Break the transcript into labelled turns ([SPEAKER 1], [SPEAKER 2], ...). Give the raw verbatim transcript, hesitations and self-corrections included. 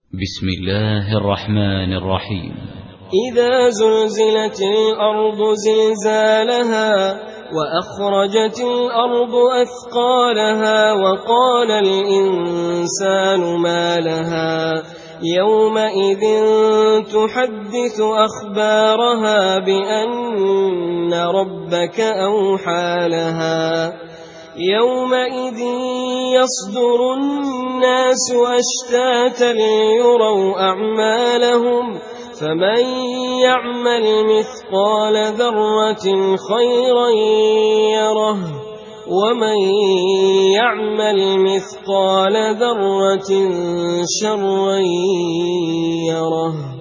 [SPEAKER 1] بسم الله الرحمن الرحيم.
[SPEAKER 2] إذا زلزلت الأرض زلزالها وأخرجت الأرض أثقالها وقال الإنسان ما لها يومئذ تحدث أخبارها بأن ربك أوحى لها يومئذ يصدر الناس أشتاتا ليروا أعمالهم فمن يعمل مثقال ذرة خيرا يره ومن يعمل مثقال ذرة شرا يره.